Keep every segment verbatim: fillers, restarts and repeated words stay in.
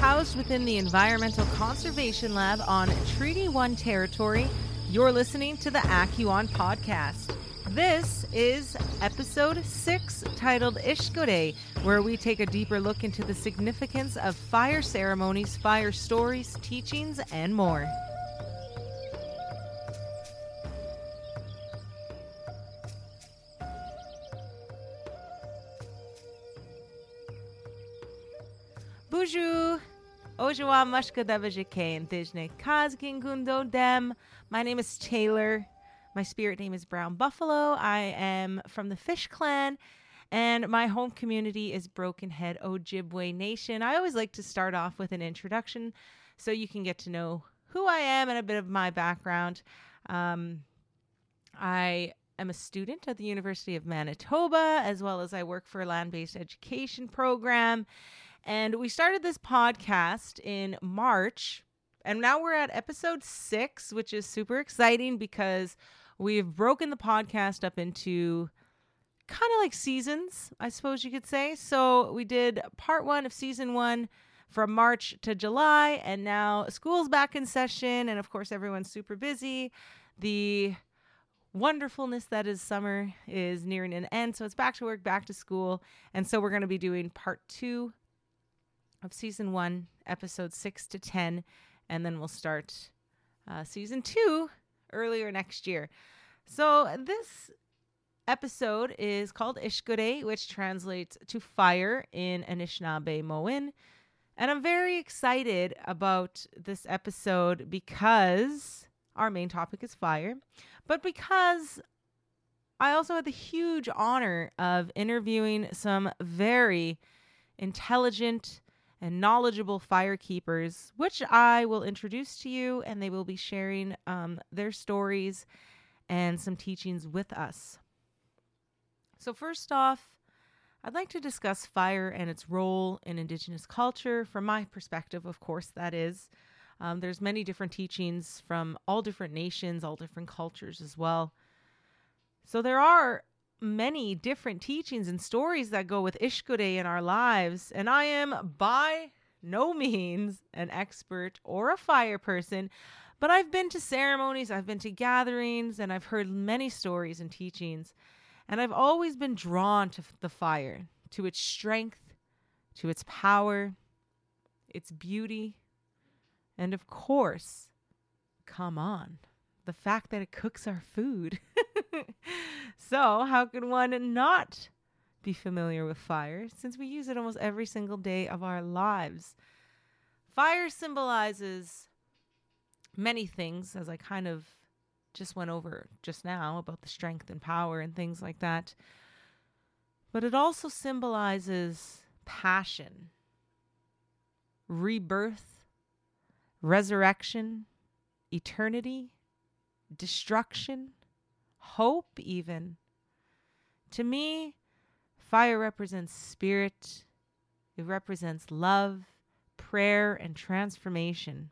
housed within the Environmental Conservation Lab on Treaty one territory. You're listening to the Acuon Podcast. This is episode six, titled Ishkode, where we take a deeper look into the significance of fire ceremonies, fire stories, teachings, and more. Bonjour! Ojawa Mushka Devajike Dijne Kazgingundo Dem. My name is Taylor. My spirit name is Brown Buffalo. I am from the Fish Clan, and my home community is Broken Head Ojibwe Nation. I always like to start off with an introduction so you can get to know who I am and a bit of my background. Um, I am a student at the University of Manitoba, as well as I work for a land-based education program. And we started this podcast in March, and now we're at episode six, which is super exciting because we've broken the podcast up into kind of like seasons, I suppose you could say. So we did part one of season one from March to July, and now school's back in session, and of course everyone's super busy. The wonderfulness that is summer is nearing an end, so it's back to work, back to school, and so we're going to be doing part two of season one, episode six to ten, and then we'll start uh, season two earlier next year. So this episode is called Ishkode, which translates to fire in Anishinaabe-Moin. And I'm very excited about this episode because our main topic is fire, but because I also had the huge honor of interviewing some very intelligent and knowledgeable firekeepers, which I will introduce to you, and they will be sharing um, their stories and some teachings with us. So first off, I'd like to discuss fire and its role in Indigenous culture. From my perspective, of course, that is. Um, there's many different teachings from all different nations, all different cultures as well. So there are many different teachings and stories that go with Ishkode in our lives, and I am by no means an expert or a fire person, but I've been to ceremonies, I've been to gatherings, and I've heard many stories and teachings, and I've always been drawn to the fire, to its strength, to its power, its beauty, and of course, come on, the fact that it cooks our food. So how could one not be familiar with fire, since we use it almost every single day of our lives? Fire symbolizes many things, as I kind of just went over just now about the strength and power and things like that. But it also symbolizes passion, rebirth, resurrection, eternity, destruction, hope even. To me, fire represents spirit. It represents love, prayer, and transformation.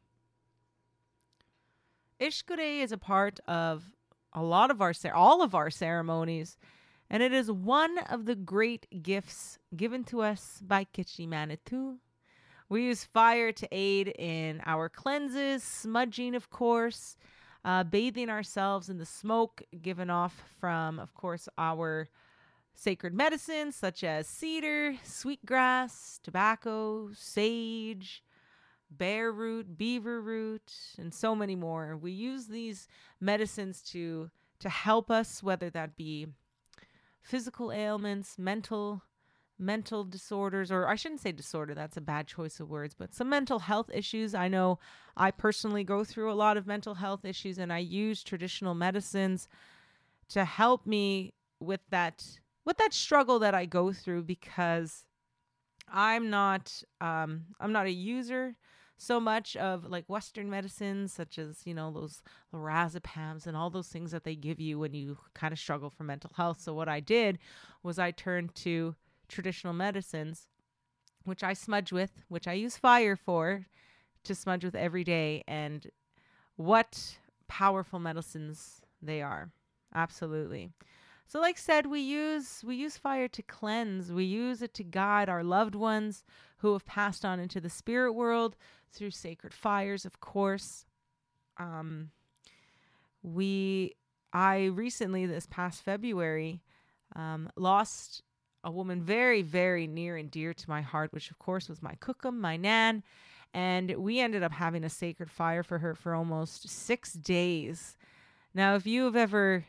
Ishkode is a part of a lot of our, all of our ceremonies, and it is one of the great gifts given to us by Kichi Manitou. We use fire to aid in our cleanses, smudging, of course, uh, bathing ourselves in the smoke given off from, of course, our sacred medicines such as cedar, sweetgrass, tobacco, sage, bear root, beaver root, and so many more. We use these medicines to to help us, whether that be physical ailments, mental mental disorders, or I shouldn't say disorder, that's a bad choice of words, but some mental health issues. I know I personally go through a lot of mental health issues, and I use traditional medicines to help me with that with that struggle that I go through, because I'm not um, I'm not a user so much of like Western medicines, such as, you know, those lorazepams and all those things that they give you when you kind of struggle for mental health. So what I did was I turned to traditional medicines, which I smudge with, which I use fire for to smudge with every day. And what powerful medicines they are. Absolutely. So like said, we use we use fire to cleanse. We use it to guide our loved ones who have passed on into the spirit world through sacred fires, of course. Um, we I recently, this past February, um, lost a woman very, very near and dear to my heart, which of course was my cookum, my nan. And we ended up having a sacred fire for her for almost six days. Now, if you have ever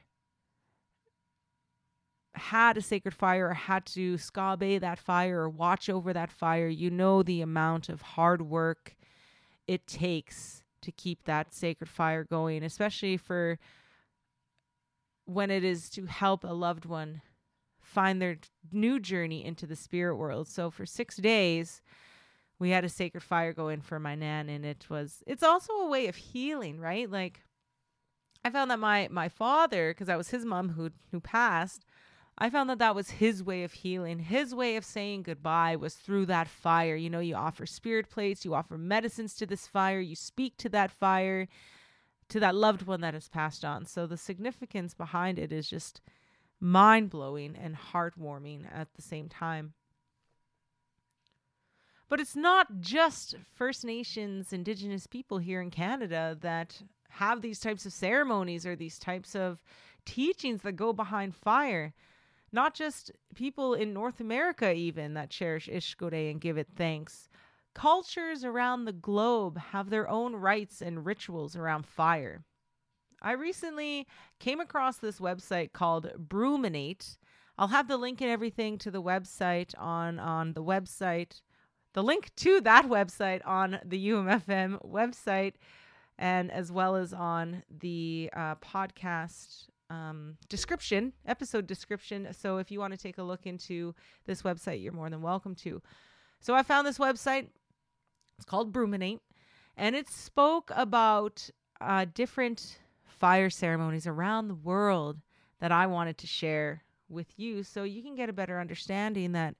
had a sacred fire or had to scabe that fire or watch over that fire, you know the amount of hard work it takes to keep that sacred fire going, especially for when it is to help a loved one find their new journey into the spirit world. So for six days, we had a sacred fire going for my nan, and it was, it's also a way of healing, right? Like, I found that my, my father, because that was his mom who, who passed, I found that that was his way of healing. His way of saying goodbye was through that fire. You know, you offer spirit plates, you offer medicines to this fire, you speak to that fire, to that loved one that has passed on. So the significance behind it is just mind-blowing and heartwarming at the same time. But it's not just First Nations, Indigenous people here in Canada that have these types of ceremonies or these types of teachings that go behind fire. Not just people in North America even that cherish Ishkode and give it thanks. Cultures around the globe have their own rites and rituals around fire. I recently came across this website called Bruminate. I'll have the link and everything to the website on, on the website. The link to that website on the U M F M website, and as well as on the uh, podcast um, description, episode description. So if you want to take a look into this website, you're more than welcome to. So I found this website. It's called Bruminate, and it spoke about uh, different fire ceremonies around the world that I wanted to share with you, so you can get a better understanding that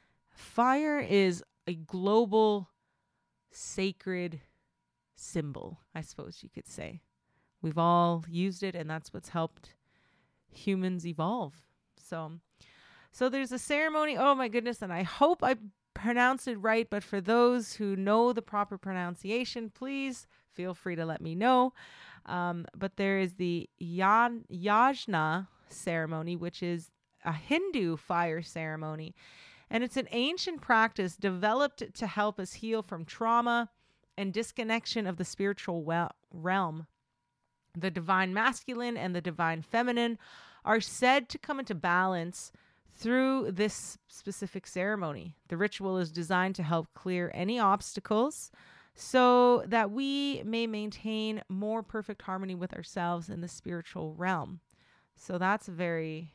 fire is a global sacred symbol, I suppose you could say. We've all used it, and that's what's helped humans evolve. So, so there's a ceremony. Oh my goodness. And I hope I pronounced it right, but for those who know the proper pronunciation, please feel free to let me know. Um, but there is the Yan- Yajna ceremony, which is a Hindu fire ceremony. And it's an ancient practice developed to help us heal from trauma and disconnection of the spiritual wel- realm. The divine masculine and the divine feminine are said to come into balance through this specific ceremony. The ritual is designed to help clear any obstacles so that we may maintain more perfect harmony with ourselves in the spiritual realm. So that's a very...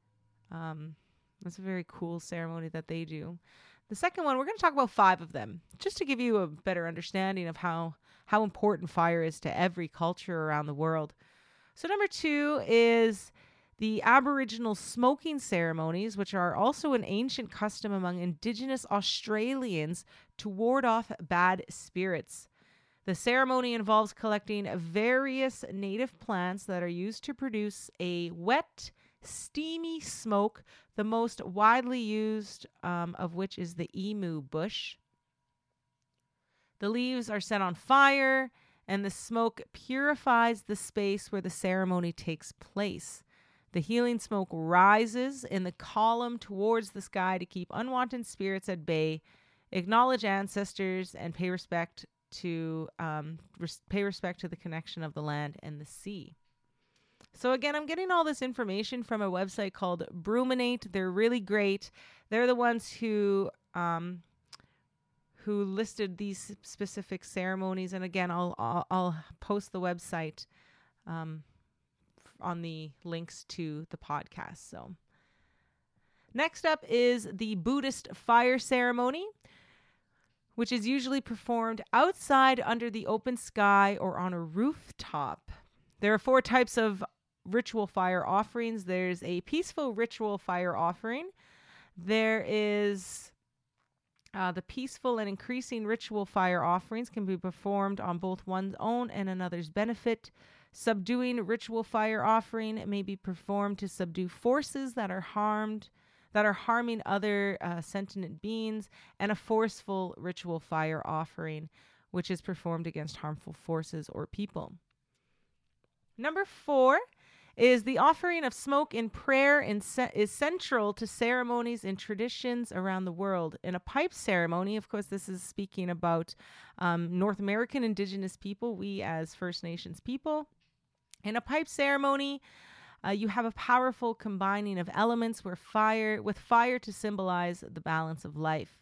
Um, That's a very cool ceremony that they do. The second one, we're going to talk about five of them, just to give you a better understanding of how, how important fire is to every culture around the world. So number two is the Aboriginal smoking ceremonies, which are also an ancient custom among Indigenous Australians to ward off bad spirits. The ceremony involves collecting various native plants that are used to produce a wet, steamy smoke, the most widely used um, of which is the emu bush. The leaves are set on fire, and the smoke purifies the space where the ceremony takes place. The healing smoke rises in the column towards the sky to keep unwanted spirits at bay, acknowledge ancestors, and pay respect to um, res- pay respect to the connection of the land and the sea. So again, I'm getting all this information from a website called Bruminate. They're really great. They're the ones who um, who listed these specific ceremonies. And again, I'll I'll, I'll post the website um, on the links to the podcast. So next up is the Buddhist fire ceremony, which is usually performed outside under the open sky or on a rooftop. There are four types of ritual fire offerings. There's a peaceful ritual fire offering. There is uh, the peaceful and increasing ritual fire offerings can be performed on both one's own and another's benefit Subduing ritual fire offering may be performed to subdue forces that are harmed, that are harming other uh, sentient beings, and a forceful ritual fire offering, which is performed against harmful forces or people. Number four is the offering of smoke in prayer in ce- is central to ceremonies and traditions around the world. In a pipe ceremony, of course, this is speaking about um, North American Indigenous people, we as First Nations people. In a pipe ceremony, uh, you have a powerful combining of elements where fire, with fire to symbolize the balance of life.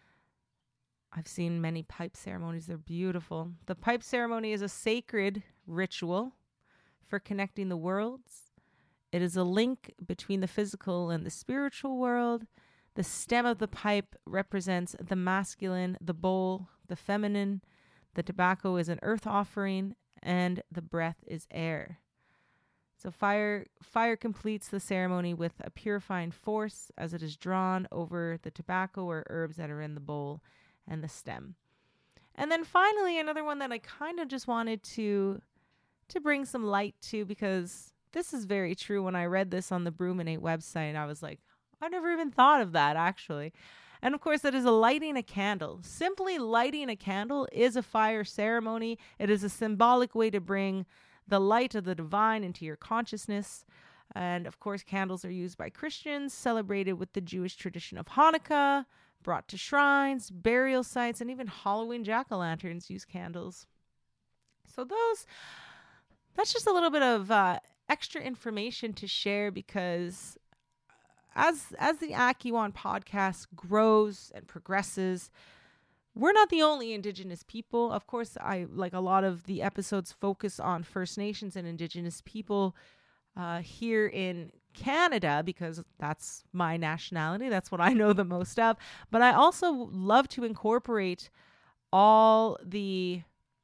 I've seen many pipe ceremonies. They're beautiful. The pipe ceremony is a sacred ritual for connecting the worlds. It is a link between the physical and the spiritual world. The stem of the pipe represents the masculine, the bowl, the feminine. The tobacco is an earth offering, and the breath is air. So fire fire completes the ceremony with a purifying force as it is drawn over the tobacco or herbs that are in the bowl and the stem. And then finally, another one that I kind of just wanted to to bring some light to, because this is very true. When I read this on the Bruminate website, I was like, I never even thought of that, actually. And of course, that is a lighting a candle. Simply lighting a candle is a fire ceremony. It is a symbolic way to bring the light of the divine into your consciousness. And of course, candles are used by Christians, celebrated with the Jewish tradition of Hanukkah, brought to shrines, burial sites, and even Halloween jack-o'-lanterns use candles. So those, that's just a little bit of uh, extra information to share, because as as the Akiwan podcast grows and progresses, we're not the only Indigenous people. Of course, I like a lot of the episodes focus on First Nations and Indigenous people uh, here in Canada, because that's my nationality. That's what I know the most of. But I also love to incorporate all the,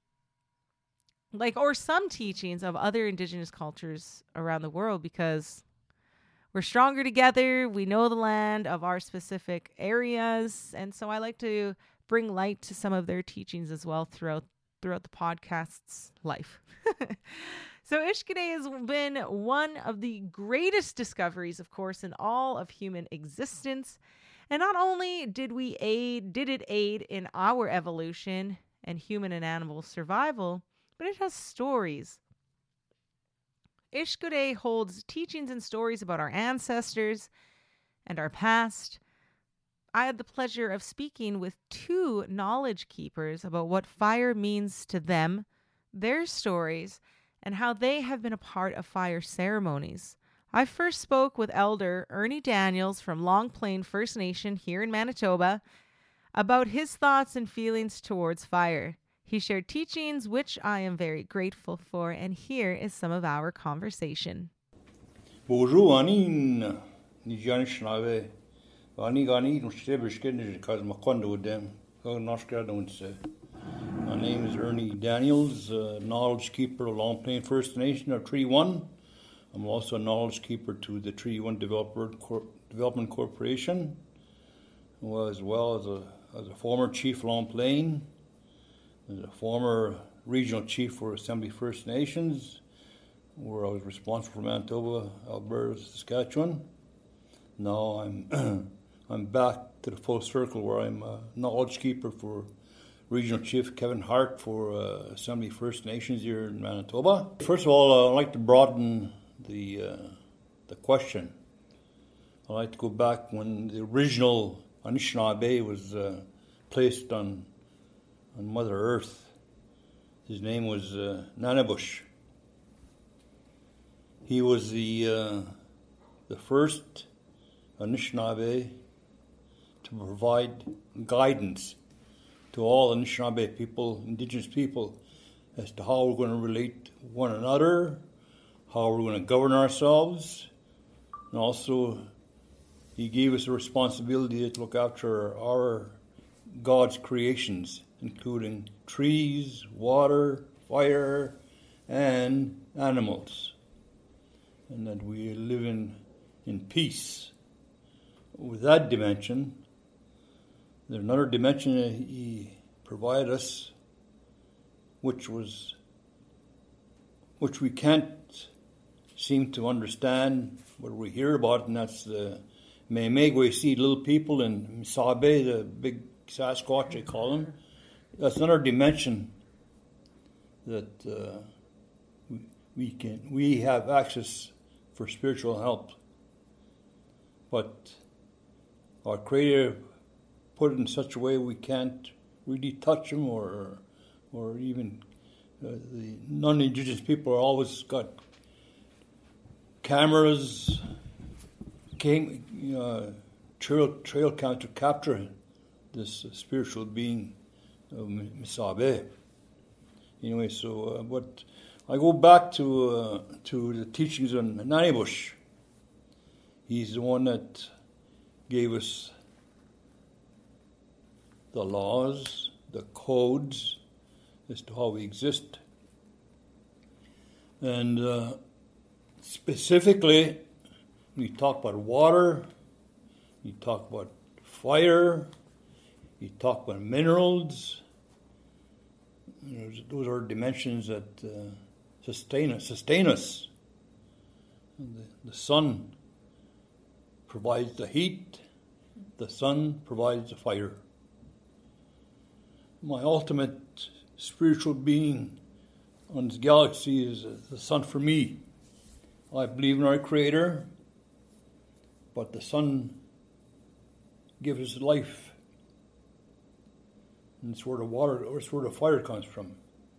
like, or some teachings of other Indigenous cultures around the world, because we're stronger together. We know the land of our specific areas. And so I like to bring light to some of their teachings as well throughout throughout the podcast's life. So Ishkade has been one of the greatest discoveries, of course, in all of human existence. And not only did we aid, did it aid in our evolution and human and animal survival, but it has stories. Ishkade holds teachings and stories about our ancestors and our past. I had the pleasure of speaking with two knowledge keepers about what fire means to them, their stories, and how they have been a part of fire ceremonies. I first spoke with Elder Ernie Daniels from Long Plain First Nation here in Manitoba about his thoughts and feelings towards fire. He shared teachings which I am very grateful for, and here is some of our conversation. Bonjour, Anine. Nijanishnave. Ani gani mstebishkin because makondo dem. My name is Ernie Daniels, uh, knowledge keeper of Long Plain First Nation of Treaty One. I'm also a knowledge keeper to the Treaty One Developer Cor- Development Corporation, as well as a as a former chief of Long Plain, as a former regional chief for Assembly First Nations, where I was responsible for Manitoba, Alberta, Saskatchewan. Now I'm I'm back to the full circle, where I'm a knowledge keeper for Regional Chief Kevin Hart for uh, Assembly First Nations here in Manitoba. First of all, uh, I'd like to broaden the uh, the question. I'd like to go back when the original Anishinaabe was uh, placed on on Mother Earth. His name was uh, Nanabush. He was the uh, the first Anishinaabe to provide guidance to all Anishinaabe people, Indigenous people, as to how we're going to relate to one another, how we're going to govern ourselves, and also he gave us a responsibility to look after our God's creations, including trees, water, fire, and animals, and that we live in, in peace. With that dimension, there's another dimension that he provided us, which was which we can't seem to understand, what we hear about, and that's the Memegwe Sea little people in Misabe, the big Sasquatch, they call them. That's another dimension that uh, we, we can we have access for spiritual help. But our Creator put it in such a way we can't really touch them, or or even uh, the non-Indigenous people are always got cameras, came, uh, trail trail cam to capture this uh, spiritual being of Misabe. Anyway, so uh, but I go back to uh, to the teachings on Nanibush. He's the one that gave us the laws, the codes as to how we exist. And uh, specifically, we talk about water, we talk about fire, we talk about minerals. You know, those are dimensions that uh, sustain us. Sustain us. The, the sun provides the heat, the sun provides the fire. My ultimate spiritual being on this galaxy is the sun for me. I believe in our Creator, but the sun gives us life. And it's where the water, or it's where the fire comes from.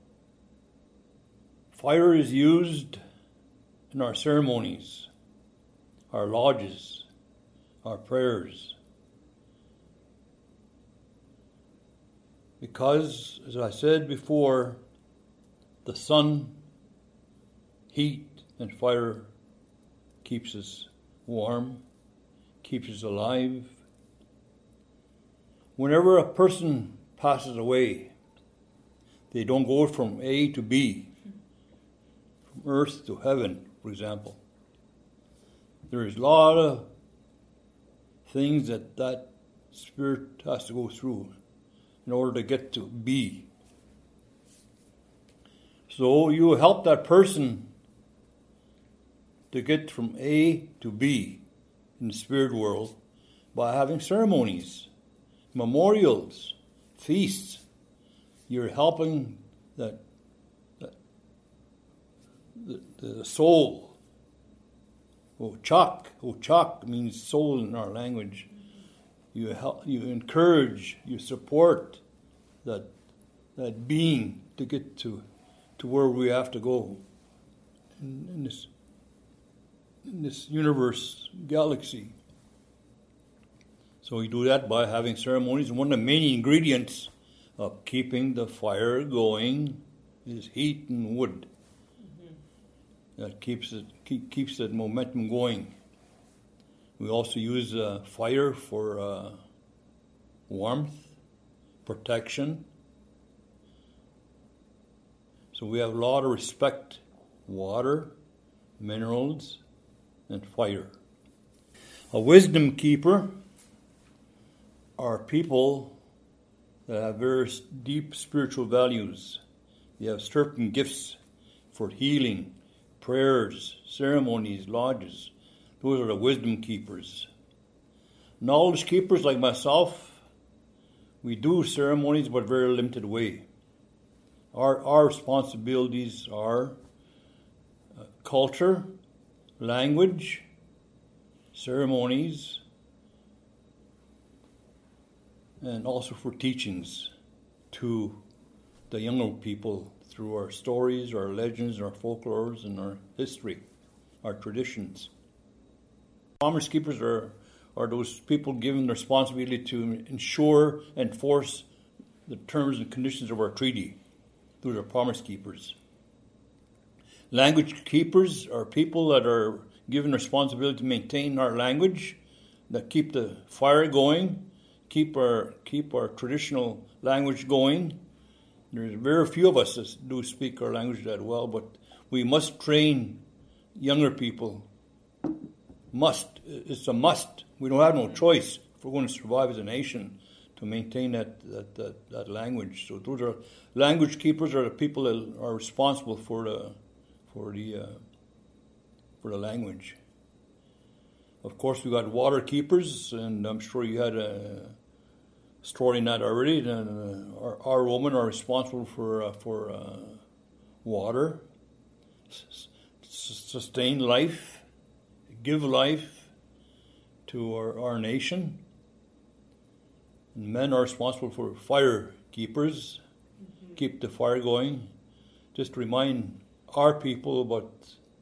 Fire is used in our ceremonies, our lodges, our prayers. Because, as I said before, the sun, heat, and fire keeps us warm, keeps us alive. Whenever a person passes away, they don't go from A to B, from earth to heaven, for example. There's a lot of things that that spirit has to go through in order to get to B. So you help that person to get from A to B in the spirit world by having ceremonies, memorials, feasts. You're helping that, that the, the soul. Ochak, Ochak means soul in our language. You help, you encourage, you support that that being to get to to where we have to go in, in this in this universe galaxy. So we do that by having ceremonies, and one of the main ingredients of keeping the fire going is heat and wood. Mm-hmm. That keeps it keep, keeps that momentum going. We also use uh, fire for uh, warmth, protection. So we have a lot of respect. Water, minerals, and fire. A wisdom keeper are people that have very deep spiritual values. They have certain gifts for healing, prayers, ceremonies, lodges. Those are the wisdom keepers. Knowledge keepers like myself, we do ceremonies but very limited way. Our, our responsibilities are uh, culture, language, ceremonies, and also for teachings to the younger people through our stories, our legends, our folklores, and our history, our traditions. Promise keepers are, are those people given the responsibility to ensure and enforce the terms and conditions of our treaty. Those are promise keepers. Language keepers are people that are given responsibility to maintain our language, that keep the fire going, keep our keep our traditional language going. There's very few of us that do speak our language that well, but we must train younger people. Must. It's a must. We don't have no choice if we're going to survive as a nation to maintain that that, that, that language. So those are language keepers are the people that are responsible for the for the uh, for the language. Of course, we got water keepers, and I'm sure you had a story in that already. And uh, our, our women are responsible for uh, for uh, water, s- sustain life, give life to our, our nation. And men are responsible for fire keepers, mm-hmm. keep the fire going. Just to remind our people about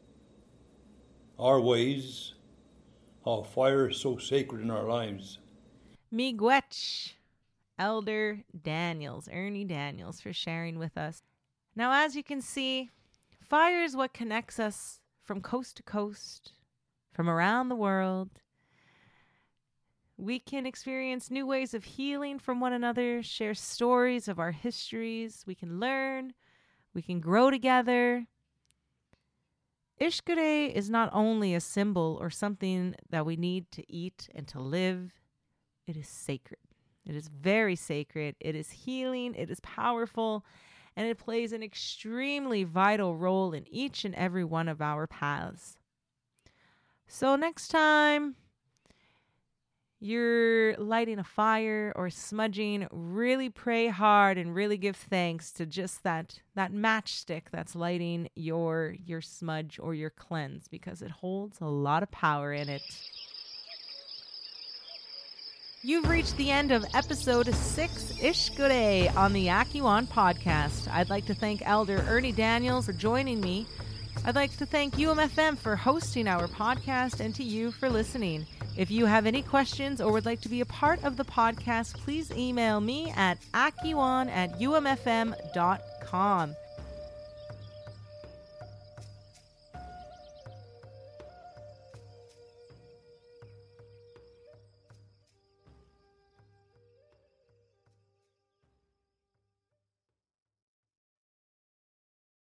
our ways, how fire is so sacred in our lives. Miigwech, Elder Daniels, Ernie Daniels, for sharing with us. Now, as you can see, fire is what connects us from coast to coast, from around the world. We can experience new ways of healing from one another, share stories of our histories. We can learn. We can grow together. Ishkare is not only a symbol or something that we need to eat and to live. It is sacred. It is very sacred. It is healing. It is powerful. And it plays an extremely vital role in each and every one of our paths. So next time you're lighting a fire or smudging, really pray hard and really give thanks to just that that matchstick that's lighting your your smudge or your cleanse, because it holds a lot of power in it. You've reached the end of episode six, Ishkare, on the Akiwan podcast. I'd like to thank Elder Ernie Daniels for joining me. I'd like to thank U M F M for hosting our podcast, and to you for listening. If you have any questions or would like to be a part of the podcast, please email me at akiwan at umfm dot com.